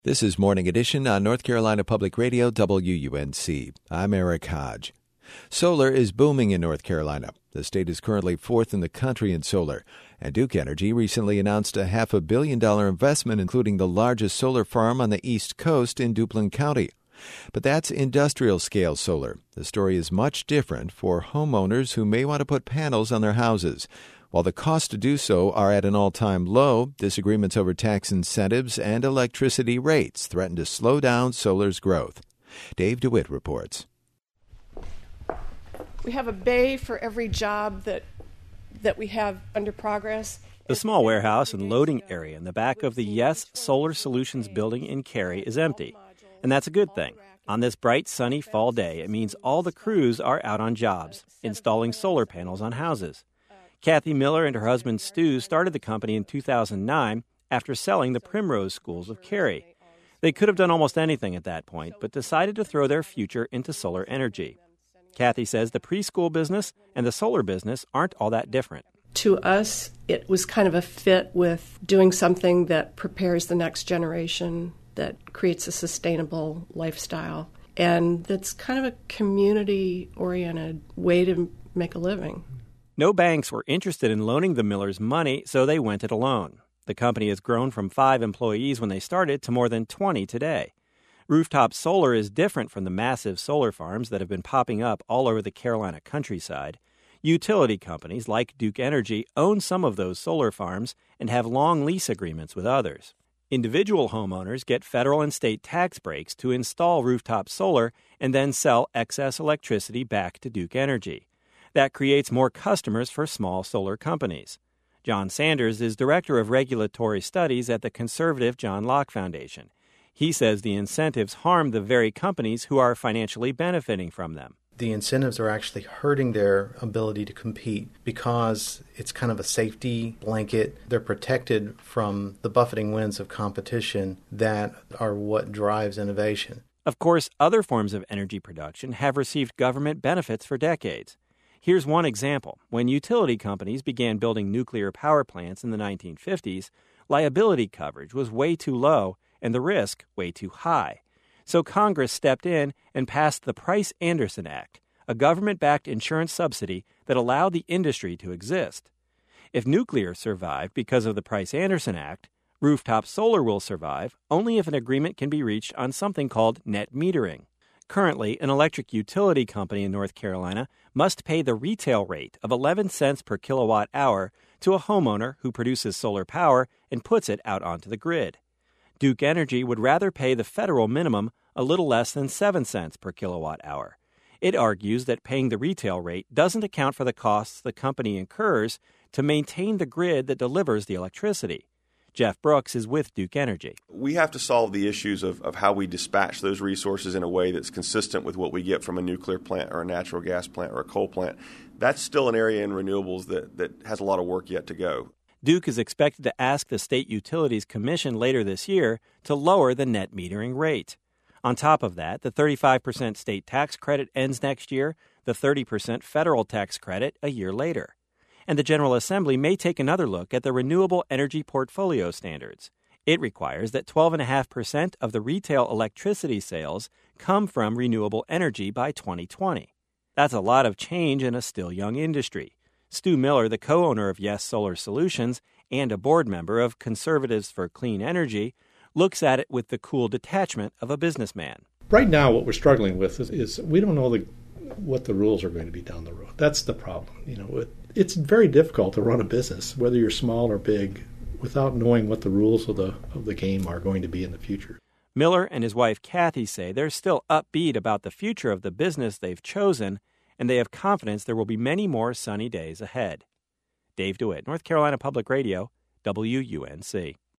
This is Morning Edition on North Carolina Public Radio, WUNC. I'm Eric Hodge. Solar is booming in North Carolina. The state is currently fourth in the country in solar. And Duke Energy recently announced a $500 million investment, including the largest solar farm on the East Coast in Duplin County. But that's industrial-scale solar. The story is much different for homeowners who may want to put panels on their houses. While the costs to do so are at an all-time low, disagreements over tax incentives and electricity rates threaten to slow down solar's growth. Dave DeWitt reports. We have a bay for every job that we have under progress. The small warehouse and loading area in the back of the Yes Solar Solutions building in Cary is empty, and that's a good thing. On this bright, sunny fall day, it means all the crews are out on jobs, installing solar panels on houses. Kathy Miller and her husband Stu started the company in 2009 after selling the Primrose Schools of Cary. They could have done almost anything at that point, but decided to throw their future into solar energy. Kathy says the preschool business and the solar business aren't all that different. To us, it was kind of a fit with doing something that prepares the next generation, that creates a sustainable lifestyle, and that's kind of a community-oriented way to make a living. No banks were interested in loaning the Millers money, so they went it alone. The company has grown from 5 employees when they started to more than 20 today. Rooftop solar is different from the massive solar farms that have been popping up all over the Carolina countryside. Utility companies like Duke Energy own some of those solar farms and have long lease agreements with others. Individual homeowners get federal and state tax breaks to install rooftop solar and then sell excess electricity back to Duke Energy. That creates more customers for small solar companies. John Sanders is Director of Regulatory Studies at the conservative John Locke Foundation. He says the incentives harm the very companies who are financially benefiting from them. The incentives are actually hurting their ability to compete because it's kind of a safety blanket. They're protected from the buffeting winds of competition that are what drives innovation. Of course, other forms of energy production have received government benefits for decades. Here's one example. When utility companies began building nuclear power plants in the 1950s, liability coverage was way too low and the risk way too high. So Congress stepped in and passed the Price-Anderson Act, a government-backed insurance subsidy that allowed the industry to exist. If nuclear survived because of the Price-Anderson Act, rooftop solar will survive only if an agreement can be reached on something called net metering. Currently, an electric utility company in North Carolina must pay the retail rate of 11 cents per kilowatt hour to a homeowner who produces solar power and puts it out onto the grid. Duke Energy would rather pay the federal minimum, a little less than 7 cents per kilowatt hour. It argues that paying the retail rate doesn't account for the costs the company incurs to maintain the grid that delivers the electricity. Jeff Brooks is with Duke Energy. We have to solve the issues of how we dispatch those resources in a way that's consistent with what we get from a nuclear plant or a natural gas plant or a coal plant. That's still an area in renewables that has a lot of work yet to go. Duke is expected to ask the State Utilities Commission later this year to lower the net metering rate. On top of that, the 35% state tax credit ends next year, the 30% federal tax credit a year later. And the General Assembly may take another look at the Renewable Energy Portfolio Standards. It requires that 12.5% of the retail electricity sales come from renewable energy by 2020. That's a lot of change in a still young industry. Stu Miller, the co-owner of Yes Solar Solutions and a board member of Conservatives for Clean Energy, looks at it with the cool detachment of a businessman. Right now, what we're struggling with is we don't know what the rules are going to be down the road. That's the problem. It's very difficult to run a business, whether you're small or big, without knowing what the rules of the game are going to be in the future. Miller and his wife Kathy say they're still upbeat about the future of the business they've chosen, and they have confidence there will be many more sunny days ahead. Dave DeWitt, North Carolina Public Radio, WUNC.